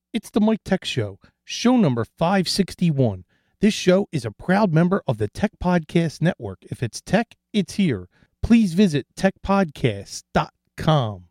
It's the Mike Tech Show, show number 561. This show is a proud member of the Tech Podcast Network. If it's tech, it's here. Please visit techpodcast.com.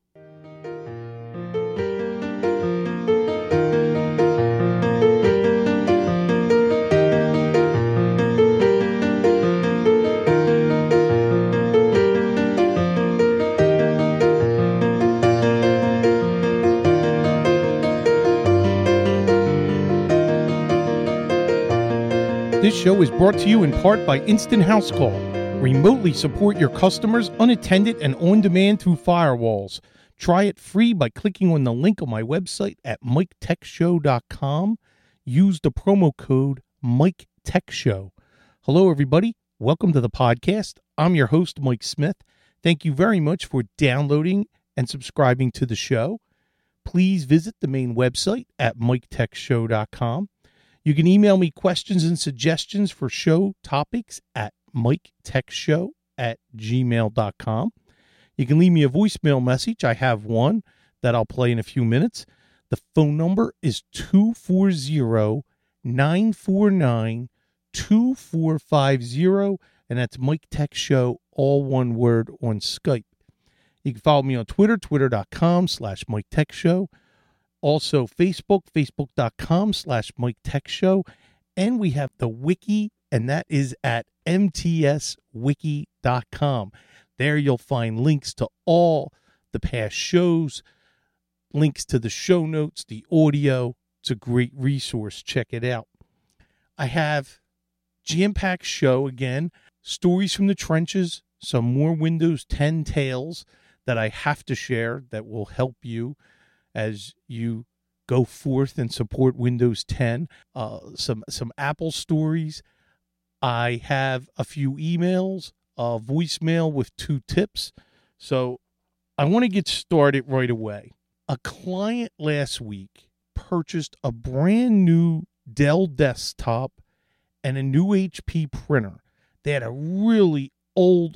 This show is brought to you in part by Instant House Call. Remotely support your customers unattended and on demand through firewalls. Try it free by clicking on the link on my website at miketechshow.com. Use the promo code MikeTechShow. Hello, everybody. Welcome to the podcast. I'm your host, Mike Smith. Thank you very much for downloading and subscribing to the show. Please visit the main website at miketechshow.com. You can email me questions and suggestions for show topics at miketechshow@gmail.com. You can leave me a voicemail message. I have one that I'll play in a few minutes. The phone number is 240-949-2450, and that's Mike Tech Show, all one word, on Skype. You can follow me on Twitter, twitter.com/MikeTechShow. Also, Facebook, facebook.com/MikeTechShow. And we have the wiki, and that is at mtswiki.com. There you'll find links to all the past shows, links to the show notes, the audio. It's a great resource. Check it out. I have jam-packed show again, stories from the trenches, some more Windows 10 tales that I have to share that will help you as you go forth and support Windows 10, some Apple stories. I have a few emails, a voicemail with 2 tips. So I want to get started right away. A client last week purchased a brand new Dell desktop and a new HP printer. They had a really old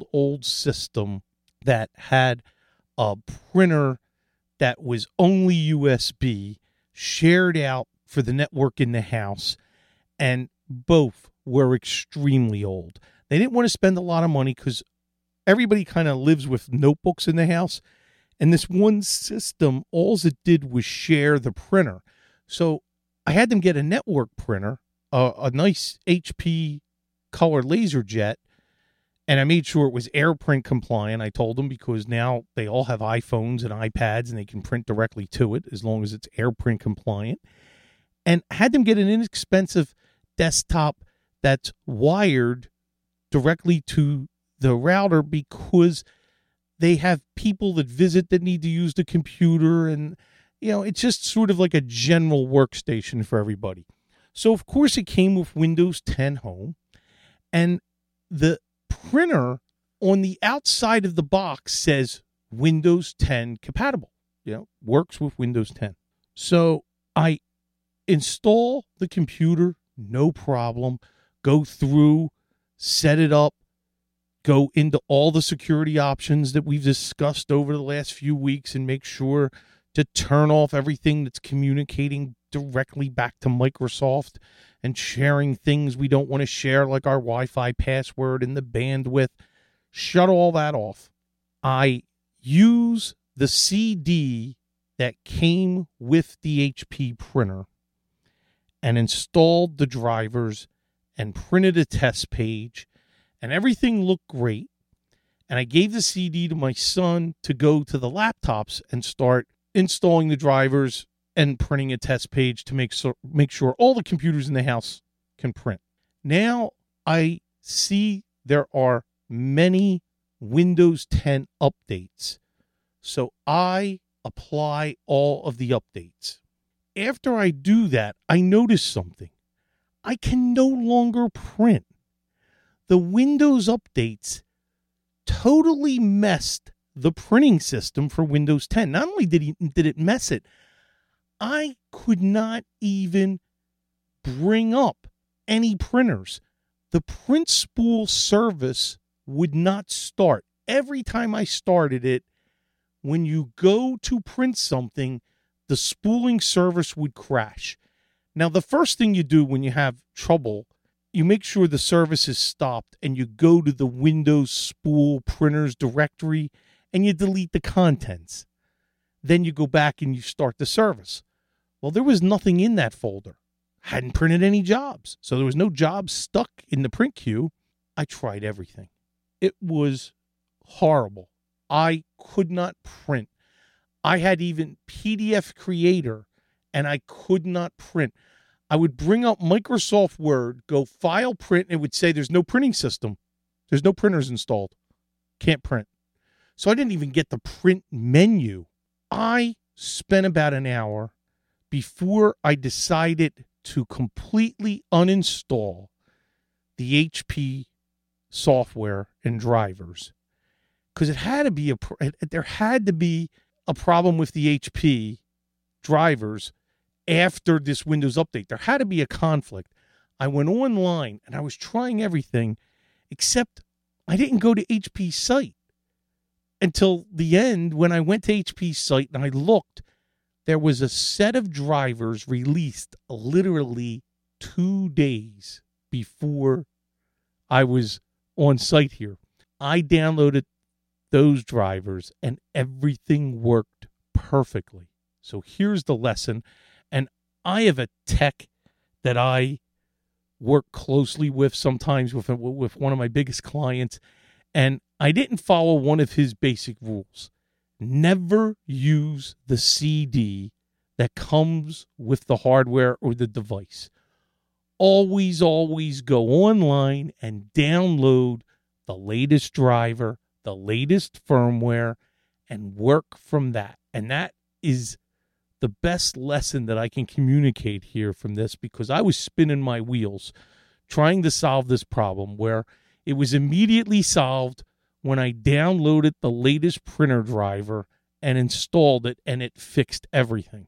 system that had a printer that was only USB, shared out for the network in the house, and both were extremely old. They didn't want to spend a lot of money because everybody kind of lives with notebooks in the house, and this one system, all it did was share the printer. So I had them get a network printer, a nice HP color LaserJet, and I made sure it was AirPrint compliant. I told them because now they all have iPhones and iPads and they can print directly to it as long as it's AirPrint compliant. And had them get an inexpensive desktop that's wired directly to the router because they have people that visit that need to use the computer. And, you know, it's just sort of like a general workstation for everybody. So, of course, it came with Windows 10 Home. And the printer on the outside of the box says Windows 10 compatible, works with Windows 10. So I install the computer, no problem, go through, set it up, go into all the security options that we've discussed over the last few weeks and make sure to turn off everything that's communicating directly back to Microsoft and sharing things we don't want to share, like our Wi-Fi password and the bandwidth. Shut all that off. I use the CD that came with the HP printer and installed the drivers and printed a test page, and everything looked great. And I gave the CD to my son to go to the laptops and start installing the drivers and printing a test page to make sure all the computers in the house can print. Now I see there are many Windows 10 updates, so I apply all of the updates. After I do that, I notice something. I can no longer print. The Windows updates totally messed the printing system for Windows 10. Not only did it mess it, I could not even bring up any printers. The print spool service would not start. Every time I started it, when you go to print something, the spooling service would crash. Now, the first thing you do when you have trouble, you make sure the service is stopped and you go to the Windows Spool Printers directory and you delete the contents. Then you go back and you start the service. Well, there was nothing in that folder. Hadn't printed any jobs. So there was no jobs stuck in the print queue. I tried everything. It was horrible. I could not print. I had even PDF Creator and I could not print. I would bring up Microsoft Word, go file print, and it would say there's no printing system. There's no printers installed. Can't print. So I didn't even get the print menu. I spent about an hour before I decided to completely uninstall the HP software and drivers, because there had to be a problem with the HP drivers after this Windows update. There had to be a conflict. I went online and I was trying everything, except I didn't go to HP's site until the end. When I went to HP's site and I looked, there was a set of drivers released literally 2 days before I was on site here. I downloaded those drivers and everything worked perfectly. So here's the lesson. And I have a tech that I work closely with sometimes with one of my biggest clients, and I didn't follow one of his basic rules. Never use the CD that comes with the hardware or the device. Always go online and download the latest driver, the latest firmware, and work from that. And that is the best lesson that I can communicate here from this, because I was spinning my wheels trying to solve this problem, where it was immediately solved when I downloaded the latest printer driver and installed it, and it fixed everything.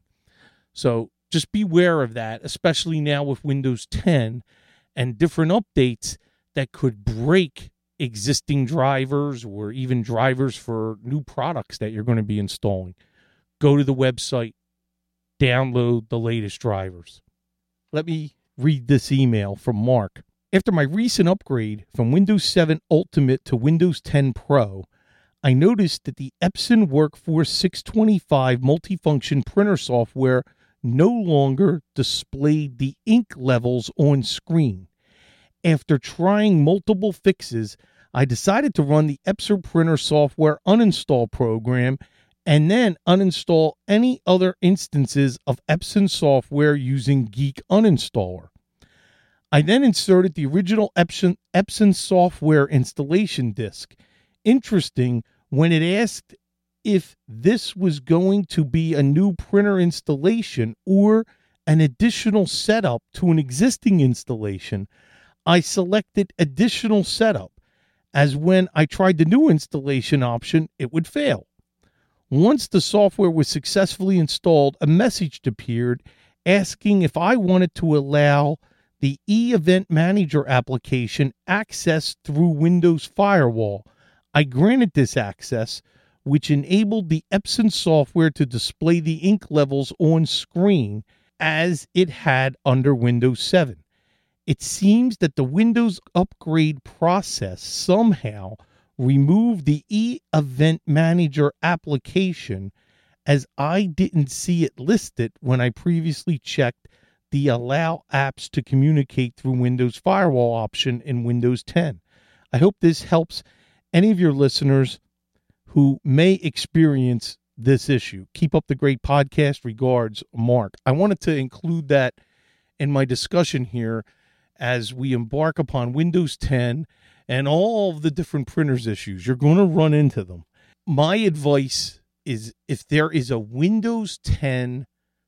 So just beware of that, especially now with Windows 10 and different updates that could break existing drivers or even drivers for new products that you're going to be installing. Go to the website, download the latest drivers. Let me read this email from Mark. After my recent upgrade from Windows 7 Ultimate to Windows 10 Pro, I noticed that the Epson Workforce 625 multifunction printer software no longer displayed the ink levels on screen. After trying multiple fixes, I decided to run the Epson printer software uninstall program and then uninstall any other instances of Epson software using Geek Uninstaller. I then inserted the original Epson software installation disk. Interesting, when it asked if this was going to be a new printer installation or an additional setup to an existing installation, I selected additional setup, as when I tried the new installation option, it would fail. Once the software was successfully installed, a message appeared asking if I wanted to allow the eEvent Manager application access through Windows Firewall. I granted this access, which enabled the Epson software to display the ink levels on screen as it had under Windows 7. It seems that the Windows upgrade process somehow removed the eEvent Manager application, as I didn't see it listed when I previously checked the Allow Apps to Communicate through Windows Firewall option in Windows 10. I hope this helps any of your listeners who may experience this issue. Keep up the great podcast. Regards, Mark. I wanted to include that in my discussion here as we embark upon Windows 10 and all of the different printers issues. You're going to run into them. My advice is, if there is a Windows 10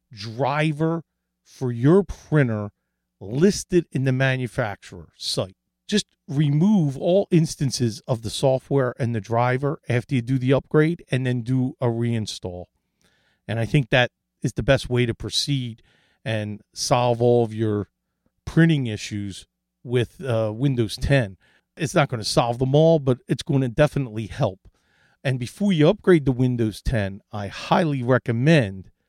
driver for your printer listed in the manufacturer site, just remove all instances of the software and the driver after you do the upgrade, and then do a reinstall. And I think that is the best way to proceed and solve all of your printing issues with Windows 10. It's not going to solve them all, but it's going to definitely help. And before you upgrade to Windows 10, I highly recommend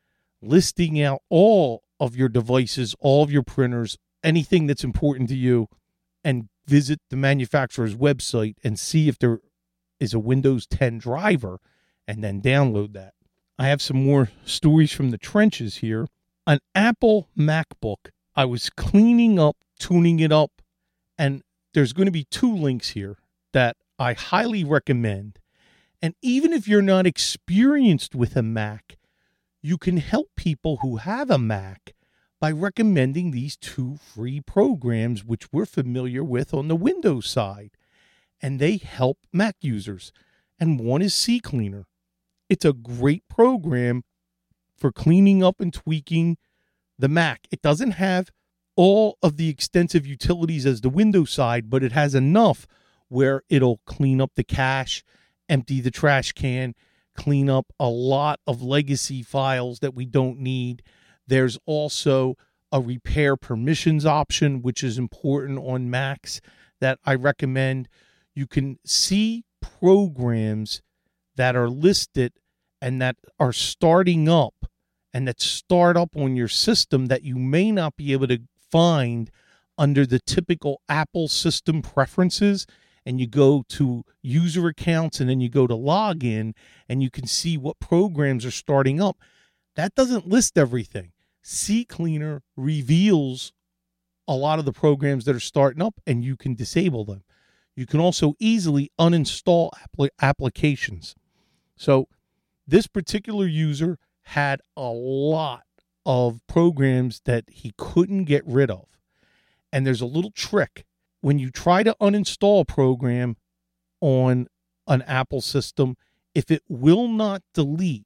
listing out all of your devices, all of your printers, anything that's important to you, and visit the manufacturer's website and see if there is a Windows 10 driver, and then download that. I have some more stories from the trenches here. An Apple MacBook. I was cleaning up, tuning it up, and there's going to be 2 links here that I highly recommend. And even if you're not experienced with a Mac, you can help people who have a Mac by recommending these 2 free programs, which we're familiar with on the Windows side. And they help Mac users. And one is CCleaner. It's a great program for cleaning up and tweaking the Mac. It doesn't have all of the extensive utilities as the Windows side, but it has enough where it'll clean up the cache, empty the trash can, clean up a lot of legacy files that we don't need. There's also a repair permissions option, which is important on Macs that I recommend. You can see programs that are listed and that are starting up and that start up on your system that you may not be able to find under the typical Apple system preferences. And you go to user accounts and then you go to login and you can see what programs are starting up. That doesn't list everything. CCleaner reveals a lot of the programs that are starting up and you can disable them. You can also easily uninstall applications. So this particular user had a lot of programs that he couldn't get rid of. And there's a little trick. When you try to uninstall a program on an Apple system, if it will not delete,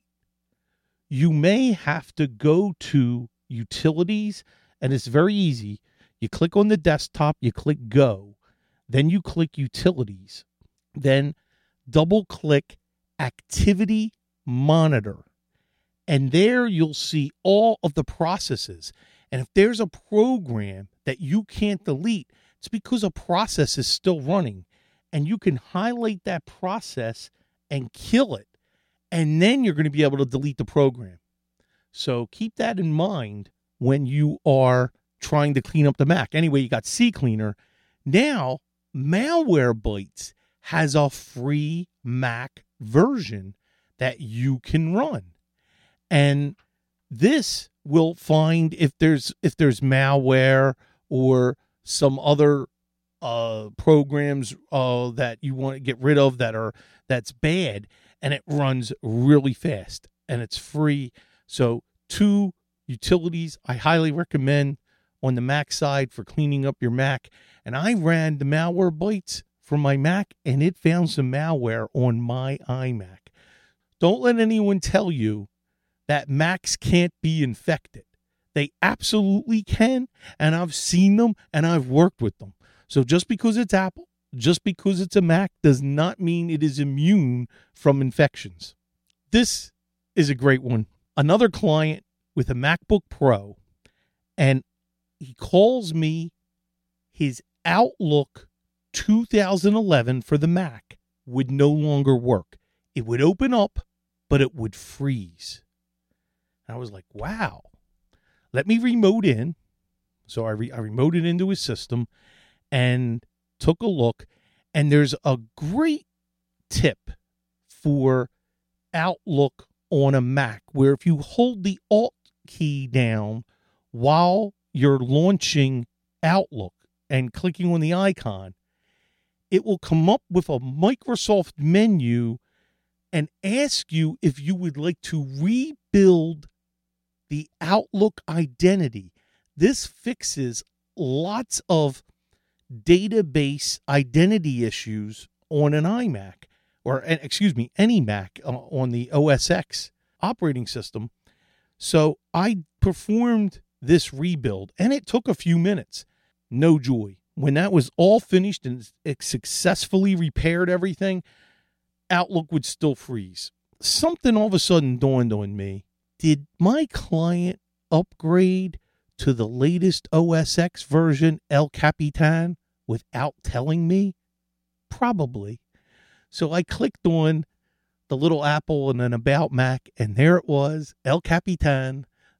you may have to go to Utilities, and it's very easy. You click on the desktop, you click Go, then you click Utilities, then double-click Activity Monitor, and there you'll see all of the processes. And if there's a program that you can't delete, it's because a process is still running, and you can highlight that process and kill it, and then you're going to be able to delete the program. So keep that in mind when you are trying to clean up the Mac. Anyway, you got CCleaner. Now, Malwarebytes has a free Mac version that you can run. And this will find if there's malware or some other programs that you want to get rid of that's bad, and it runs really fast and it's free. So 2 utilities I highly recommend on the Mac side for cleaning up your Mac. And I ran the Malwarebytes for my Mac and it found some malware on my iMac. Don't let anyone tell you that Macs can't be infected. They absolutely can, and I've seen them and I've worked with them. So just because it's Apple, just because it's a Mac, does not mean it is immune from infections. This is a great one. Another client with a MacBook Pro, and he calls me his Outlook 2011 for the Mac would no longer work. It would open up, but it would freeze. And I was like, wow. Let me remote in. So I remoted into his system and took a look. And there's a great tip for Outlook on a Mac, where if you hold the Alt key down while you're launching Outlook and clicking on the icon, it will come up with a Microsoft menu and ask you if you would like to rebuild the Outlook identity. This fixes lots of database identity issues on an iMac, or any Mac on the OS X operating system. So I performed this rebuild, and it took a few minutes. No joy. When that was all finished and it successfully repaired everything, Outlook would still freeze. Something all of a sudden dawned on me. Did my client upgrade to the latest OS X version, El Capitan, without telling me? Probably. So I clicked on the little Apple and then About Mac, and there it was, El Capitan,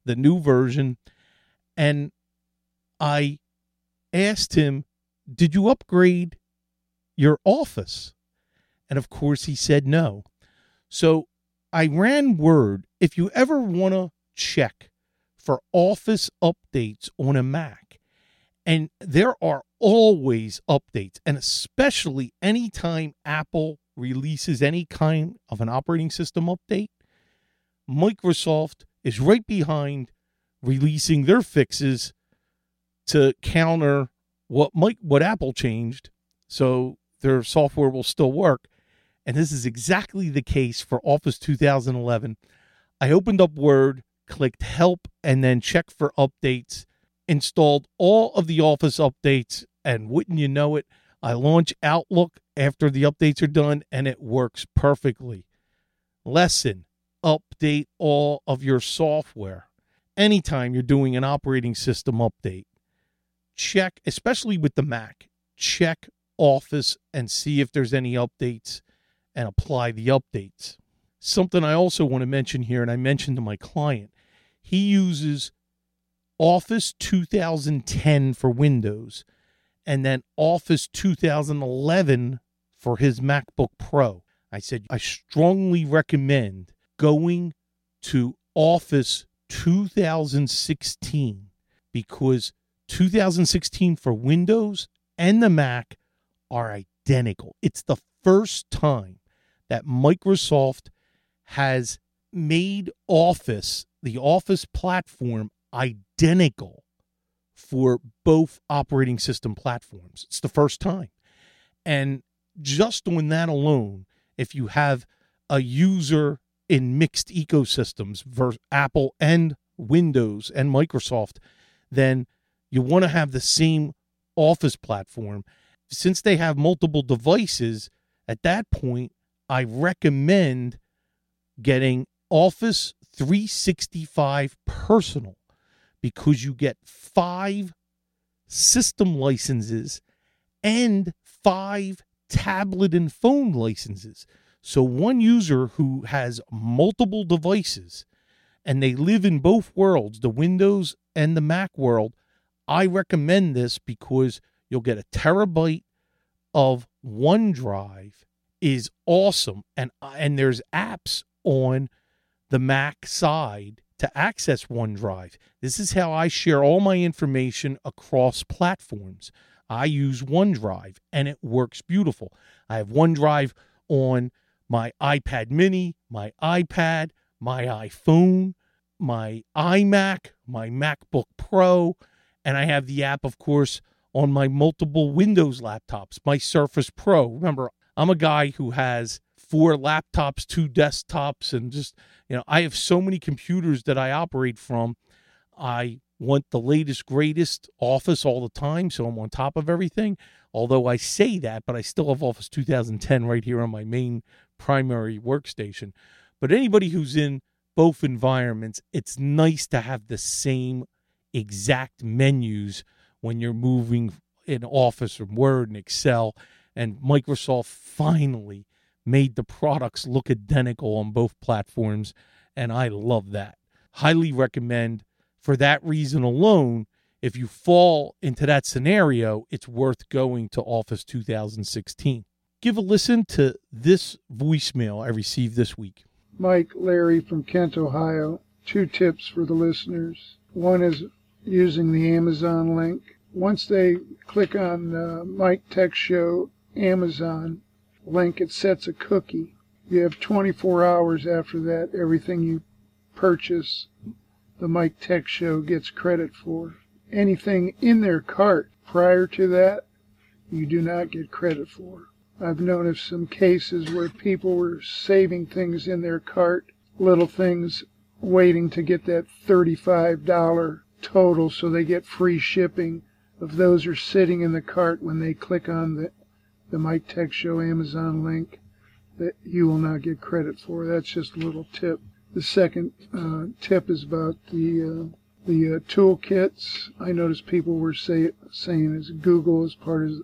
the new version, and I asked him, did you upgrade your Office? And of course he said no. So I ran word, if you ever want to check for Office updates on a Mac, and there are always updates, and especially anytime Apple releases any kind of an operating system update, Microsoft is right behind releasing their fixes to counter what Apple changed, so their software will still work. And this is exactly the case for Office 2011. I opened up Word, clicked Help, and then check for updates, installed all of the Office updates, and wouldn't you know it, I launch Outlook after the updates are done, and it works perfectly. Lesson: update all of your software. Anytime you're doing an operating system update, check, especially with the Mac, check Office and see if there's any updates and apply the updates. Something I also want to mention here, and I mentioned to my client, he uses Office 2010 for Windows and then Office 2011 for his MacBook Pro. I said, I strongly recommend going to Office 2016 because 2016 for Windows and the Mac are identical. It's the first time that Microsoft has made Office, the Office platform, identical for both operating system platforms. It's the first time. And just on that alone, if you have a user in mixed ecosystems versus Apple and Windows and Microsoft, then you want to have the same Office platform. Since they have multiple devices, at that point, I recommend getting Office 365 Personal because you get 5 system licenses and 5 tablet and phone licenses. So one user who has multiple devices and they live in both worlds, the Windows and the Mac world, I recommend this because you'll get a terabyte of OneDrive is awesome. And there's apps on the Mac side to access OneDrive. This is how I share all my information across platforms. I use OneDrive, and it works beautiful. I have OneDrive on my iPad mini, my iPad, my iPhone, my iMac, my MacBook Pro, and I have the app, of course, on my multiple Windows laptops, my Surface Pro. Remember, I'm a guy who has 4 laptops, 2 desktops, and just, I have so many computers that I operate from. I want the latest, greatest Office all the time, so I'm on top of everything. Although I say that, but I still have Office 2010 right here on my main primary workstation. But anybody who's in both environments, it's nice to have the same exact menus when you're moving in Office from Word and Excel. And Microsoft finally made the products look identical on both platforms, and I love that. Highly recommend. For that reason alone, if you fall into that scenario, it's worth going to Office 2016. Give a listen to this voicemail I received this week. Mike, Larry from Kent, Ohio. 2 tips for the listeners. One is using the Amazon link. Once they click on Mike Tech Show Amazon link, it sets a cookie. You have 24 hours after that. Everything you purchase, the Mike Tech Show gets credit for. Anything in their cart prior to that, you do not get credit for. I've known of some cases where people were saving things in their cart, little things, waiting to get that $35 total so they get free shipping. If those are sitting in the cart when they click on the Mike Tech Show Amazon link, that you will not get credit for. That's just a little tip. The second tip is about the toolkits. I noticed people were saying as Google as part of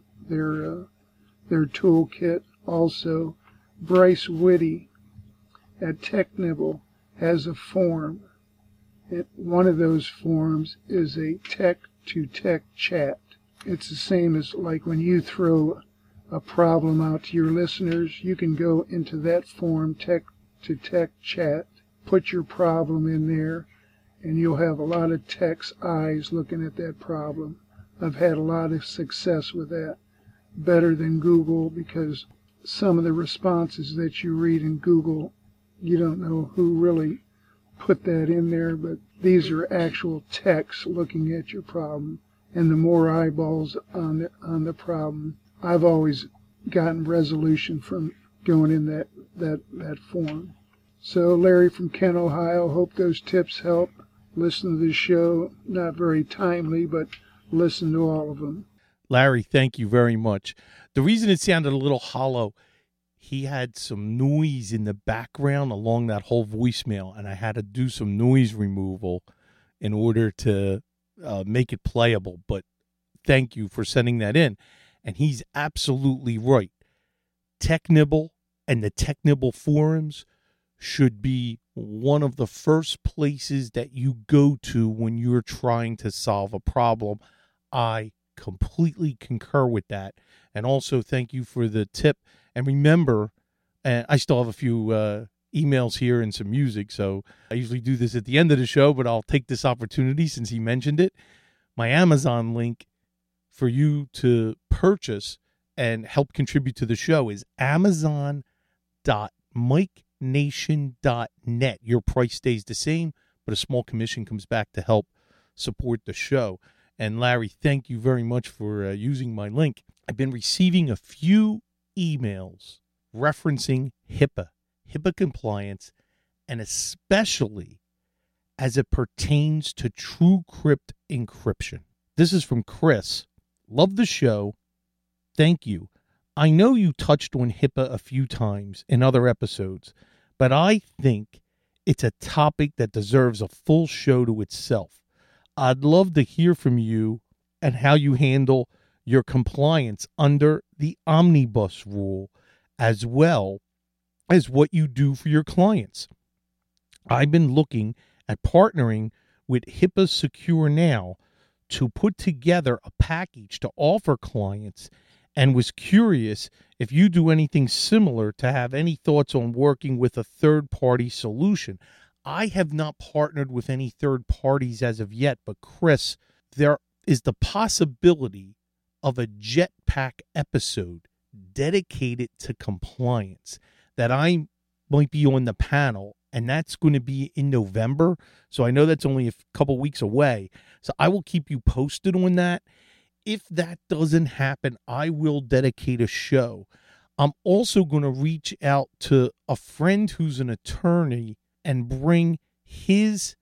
their toolkit. Also, Bryce Whitty at TechNibble has a form One of those forums is a tech-to-tech chat. It's the same as like when you throw a problem out to your listeners, you can go into that forum, tech-to-tech chat, put your problem in there, and you'll have a lot of tech's eyes looking at that problem. I've had a lot of success with that. Better than Google, because some of the responses that you read in Google, you don't know who really put that in there, but these are actual techs looking at your problem. And the more eyeballs on the problem, I've always gotten resolution from going in that forum. So Larry from Kent, Ohio, hope those tips help. Listen to the show, not very timely, but listen to all of them. Larry, thank you very much. The reason it sounded a little hollow, he had some noise in the background along that whole voicemail, and I had to do some noise removal in order to make it playable. But thank you for sending that in. And he's absolutely right. TechNibble and the TechNibble forums should be one of the first places that you go to when you're trying to solve a problem. I completely concur with that. And also thank you for the tip. And remember, I still have a few emails here and some music, so I usually do this at the end of the show, but I'll take this opportunity since he mentioned it. My Amazon link for you to purchase and help contribute to the show is amazon.mikenation.net. Your price stays the same, but a small commission comes back to help support the show. And Larry, thank you very much for using my link. I've been receiving a few emails referencing HIPAA compliance, and especially as it pertains to TrueCrypt encryption. This is from Chris. Love the show. Thank you. I know you touched on HIPAA a few times in other episodes, but I think it's a topic that deserves a full show to itself. I'd love to hear from you and how you handle your compliance under the omnibus rule, as well as what you do for your clients. I've been looking at partnering with HIPAA Secure Now to put together a package to offer clients, and was curious if you do anything similar, to have any thoughts on working with a third-party solution. I have not partnered with any third parties as of yet, but Chris, there is the possibility of a Jetpack episode dedicated to compliance that I might be on the panel, and that's going to be in November. So I know that's only a couple weeks away. So I will keep you posted on that. If that doesn't happen, I will dedicate a show. I'm also going to reach out to a friend who's an attorney and bring his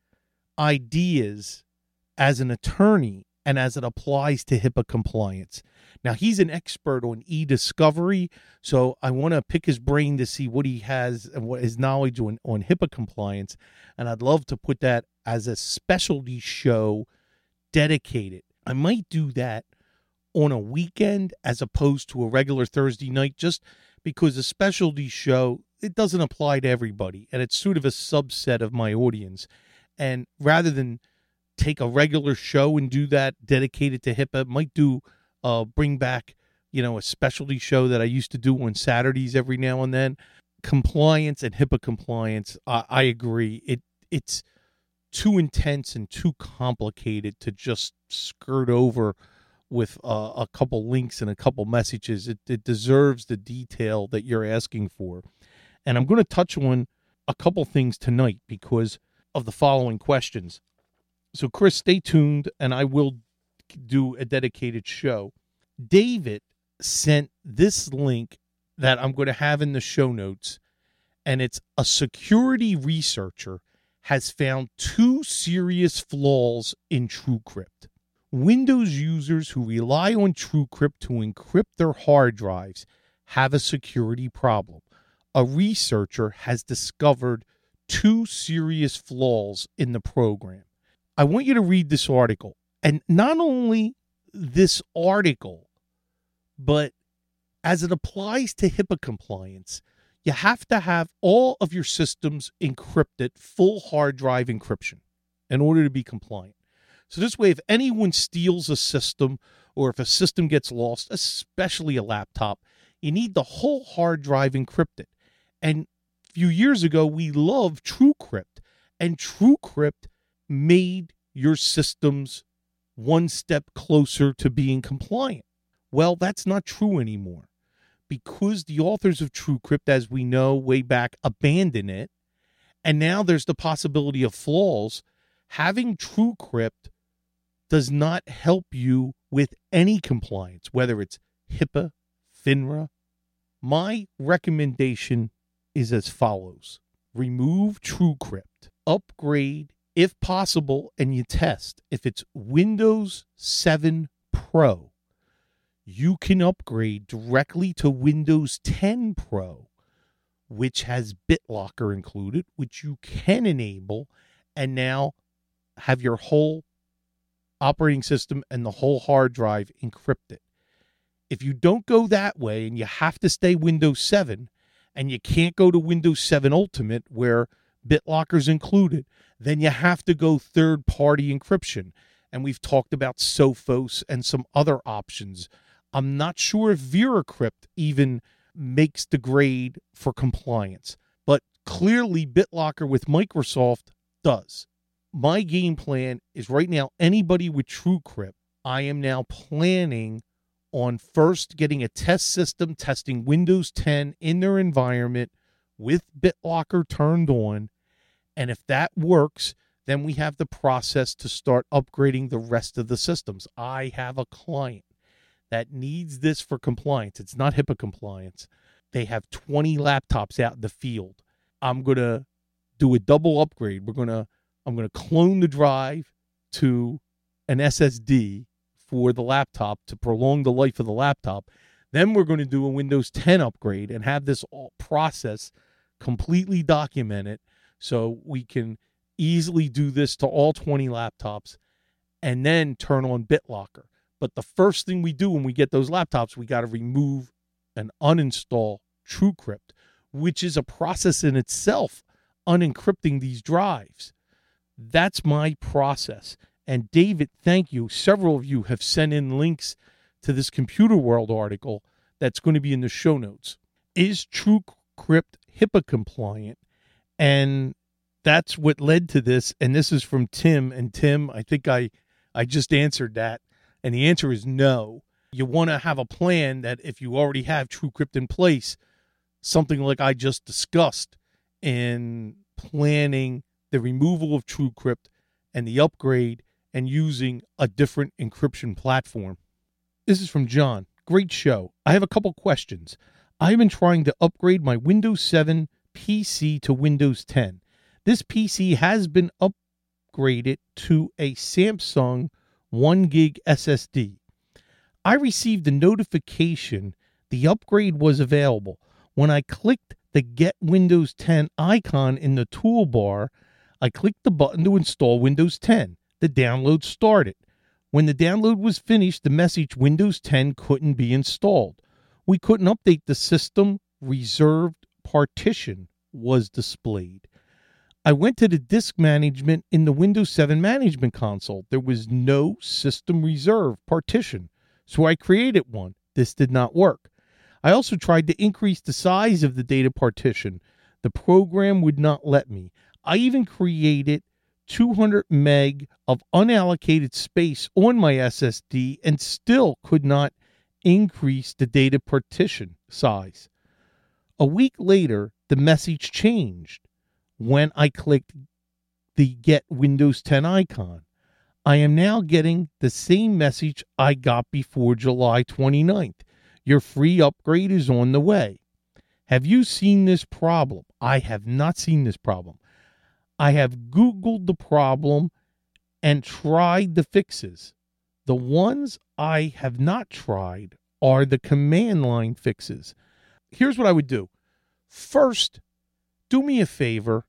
ideas as an attorney and as it applies to HIPAA compliance. Now, he's an expert on e-discovery, so I want to pick his brain to see what he has and what his knowledge on HIPAA compliance, and I'd love to put that as a specialty show dedicated. I might do that on a weekend as opposed to a regular Thursday night, just because a specialty show, it doesn't apply to everybody, and it's sort of a subset of my audience. And rather than take a regular show and do that dedicated to HIPAA, might do bring back, a specialty show that I used to do on Saturdays every now and then. Compliance and HIPAA compliance, I agree. It's too intense and too complicated to just skirt over with a couple links and a couple messages. It deserves the detail that you're asking for. And I'm going to touch on a couple things tonight because of the following questions. So, Chris, stay tuned, and I will do a dedicated show. David sent this link that I'm going to have in the show notes, and it's a security researcher has found 2 serious flaws in TrueCrypt. Windows users who rely on TrueCrypt to encrypt their hard drives have a security problem. A researcher has discovered 2 serious flaws in the program. I want you to read this article. And not only this article, but as it applies to HIPAA compliance, you have to have all of your systems encrypted, full hard drive encryption. in order to be compliant. So this way, if anyone steals a system or if a system gets lost, especially a laptop, you need the whole hard drive encrypted. And a few years ago, we loved TrueCrypt, and TrueCrypt made your systems one step closer to being compliant. Well, that's not true anymore because the authors of TrueCrypt, as we know way back, abandoned it. And now there's the possibility of flaws. Having TrueCrypt does not help you with any compliance, whether it's HIPAA, FINRA. My recommendation is as follows. Remove TrueCrypt. Upgrade, if possible, and you test. If it's Windows 7 Pro, you can upgrade directly to Windows 10 Pro, which has BitLocker included, which you can enable, and now have your whole operating system and the whole hard drive encrypted. If you don't go that way and you have to stay Windows 7 and you can't go to Windows 7 Ultimate where BitLocker's included, then you have to go third-party encryption. And we've talked about Sophos and some other options. I'm not sure if VeraCrypt even makes the grade for compliance, but clearly BitLocker with Microsoft does. My game plan is right now, anybody with TrueCrypt, I am now planning on first getting a test system, testing Windows 10 in their environment with BitLocker turned on. And if that works, then we have the process to start upgrading the rest of the systems. I have a client that needs this for compliance. It's not HIPAA compliance. They have 20 laptops out in the field. I'm going to do a double upgrade. I'm going to clone the drive to an SSD for the laptop to prolong the life of the laptop. Then we're going to do a Windows 10 upgrade and have this all process completely documented so we can easily do this to all 20 laptops and then turn on BitLocker. But the first thing we do when we get those laptops, we got to remove and uninstall TrueCrypt, which is a process in itself, unencrypting these drives. That's my process. And David, thank you. Several of you have sent in links to this Computer World article that's going to be in the show notes. Is TrueCrypt HIPAA compliant? And that's what led to this. And this is from Tim. And Tim, I think I just answered that. And the answer is no. You want to have a plan that if you already have TrueCrypt in place, something like I just discussed in planning the removal of TrueCrypt and the upgrade and using a different encryption platform. This is from John. Great show. I have a couple questions. I've been trying to upgrade my Windows 7 PC to Windows 10. This PC has been upgraded to a Samsung 1 gig SSD. I received a notification the upgrade was available. When I clicked the Get Windows 10 icon in the toolbar, I clicked the button to install Windows 10. The download started. When the download was finished, the message Windows 10 couldn't be installed. We couldn't update the system. Reserved partition was displayed. I went to the disk management in the Windows 7 management console. There was no system reserve partition, so I created one. This did not work. I also tried to increase the size of the data partition. The program would not let me. I even created 200 meg of unallocated space on my SSD and still could not increase the data partition size. A week later, the message changed when I clicked the Get Windows 10 icon. I am now getting the same message I got before July 29th. Your free upgrade is on the way. Have you seen this problem? I have not seen this problem. I have Googled the problem and tried the fixes. The ones I have not tried are the command line fixes. Here's what I would do. First, do me a favor.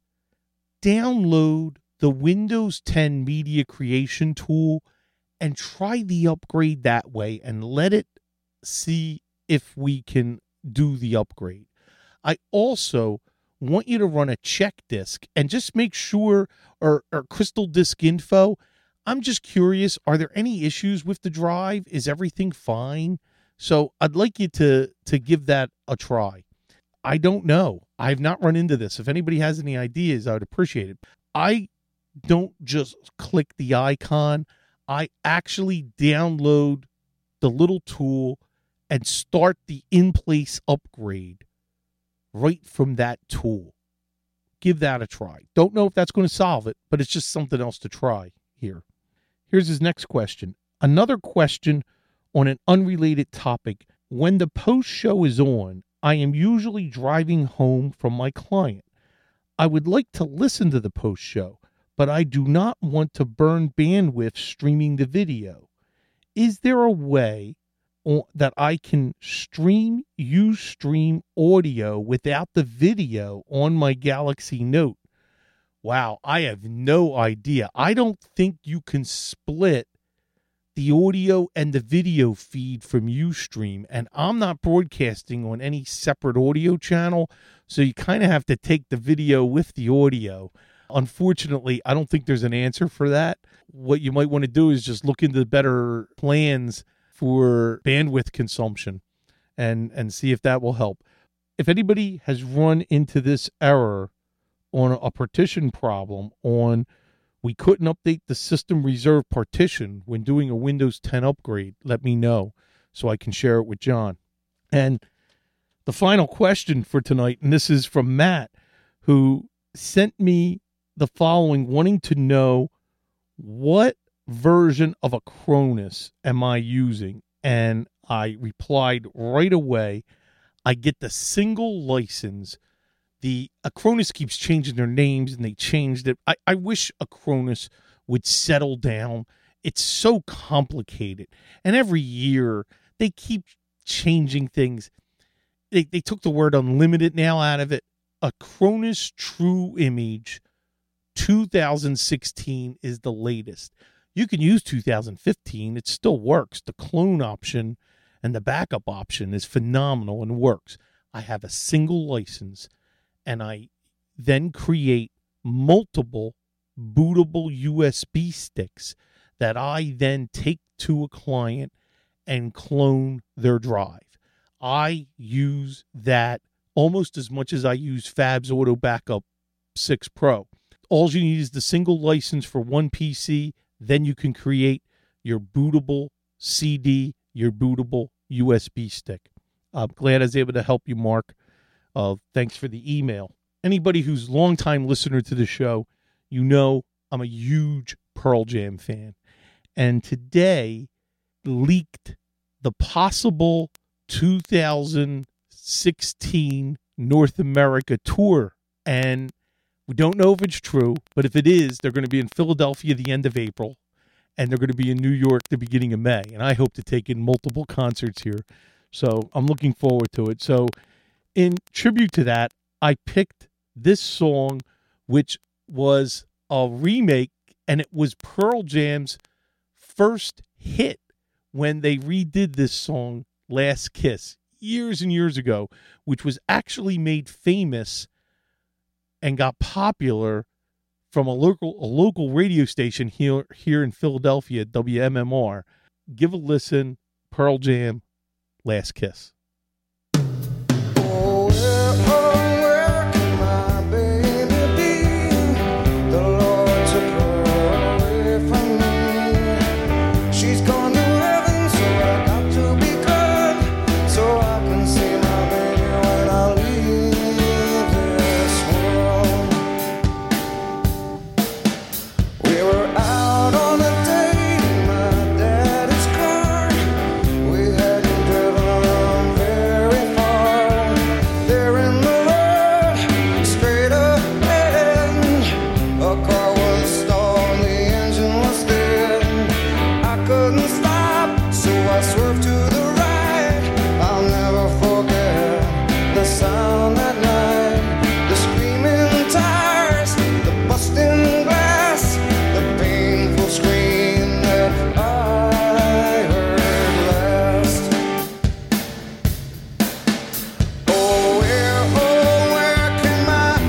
Download the Windows 10 media creation tool and try the upgrade that way and let it see if we can do the upgrade. I also want you to run a check disk and just make sure, or crystal disk info. I'm just curious, are there any issues with the drive? Is everything fine? So I'd like you to give that a try. I don't know. I've not run into this. If anybody has any ideas, I would appreciate it. I don't just click the icon. I actually download the little tool and start the in-place upgrade right from that tool. Give that a try. Don't know if that's going to solve it, but it's just something else to try here. Here's his next question. Another question on an unrelated topic. When the post show is on, I am usually driving home from my client. I would like to listen to the post show, but I do not want to burn bandwidth streaming the video. Is there a way that I can use stream audio without the video on my Galaxy Note? Wow, I have no idea. I don't think you can split the audio and the video feed from Ustream, and I'm not broadcasting on any separate audio channel, so you kind of have to take the video with the audio. Unfortunately, I don't think there's an answer for that. What you might want to do is just look into better plans for bandwidth consumption and see if that will help. If anybody has run into this error on a partition problem on we couldn't update the system reserve partition when doing a Windows 10 upgrade, let me know so I can share it with John. And the final question for tonight, and this is from Matt, who sent me the following, wanting to know what version of Acronis am I using? And I replied right away, I get the single license. The Acronis keeps changing their names, and they changed it. I wish Acronis would settle down. It's so complicated. And every year, they keep changing things. They took the word unlimited now out of it. Acronis True Image 2016 is the latest. You can use 2015. It still works. The clone option and the backup option is phenomenal and works. I have a single license, and I then create multiple bootable USB sticks that I then take to a client and clone their drive. I use that almost as much as I use Fab's Auto Backup 6 Pro. All you need is the single license for one PC. Then you can create your bootable CD, your bootable USB stick. I'm glad I was able to help you, Mark. Thanks for the email. Anybody who's a longtime listener to the show, you know I'm a huge Pearl Jam fan. And today leaked the possible 2016 North America tour. And we don't know if it's true, but if it is, they're going to be in Philadelphia the end of April, and they're going to be in New York the beginning of May. And I hope to take in multiple concerts here. So I'm looking forward to it. So in tribute to that, I picked this song, which was a remake, and it was Pearl Jam's first hit when they redid this song, Last Kiss, years and years ago, which was actually made famous and got popular from a local radio station here in Philadelphia, WMMR. Give a listen, Pearl Jam, Last Kiss. Where can my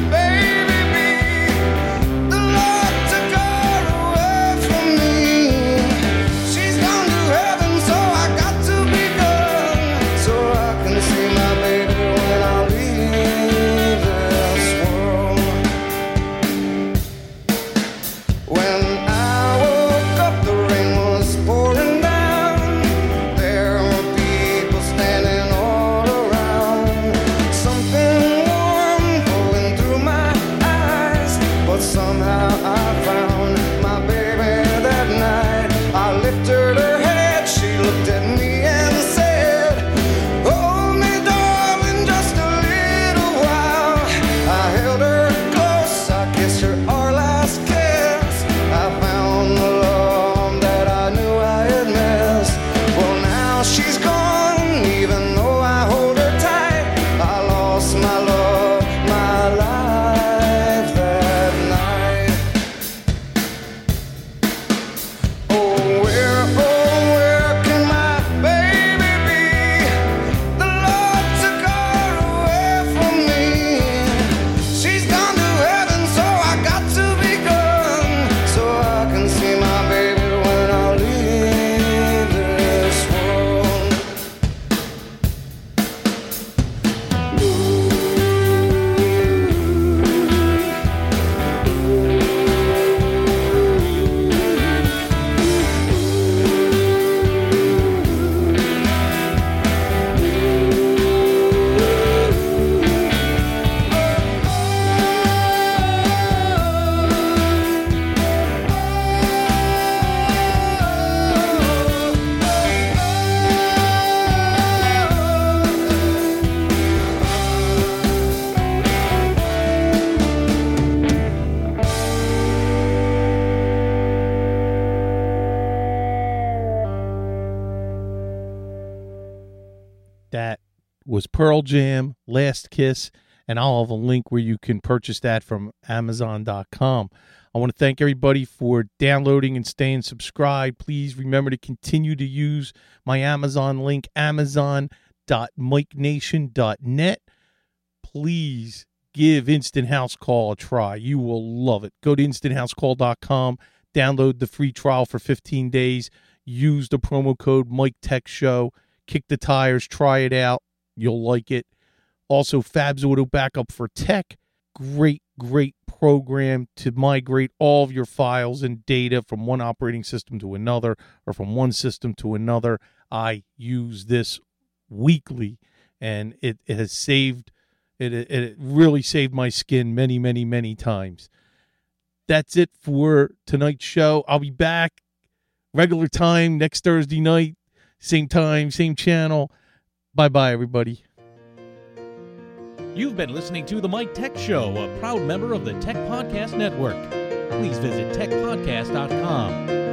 That was Pearl Jam, Last Kiss, and I'll have a link where you can purchase that from Amazon.com. I want to thank everybody for downloading and staying subscribed. Please remember to continue to use my Amazon link, amazon.mikenation.net. Please give Instant House Call a try. You will love it. Go to instanthousecall.com, download the free trial for 15 days, use the promo code MikeTechShow, kick the tires, try it out. You'll like it. Also, Fabs Auto Backup for Tech. Great program to migrate all of your files and data from one operating system to another or from one system to another. I use this weekly, and it has saved, it really saved my skin many times. That's it for tonight's show. I'll be back regular time next Thursday night, same time, same channel. Bye-bye, everybody. You've been listening to The Mike Tech Show, a proud member of the Tech Podcast Network. Please visit techpodcast.com.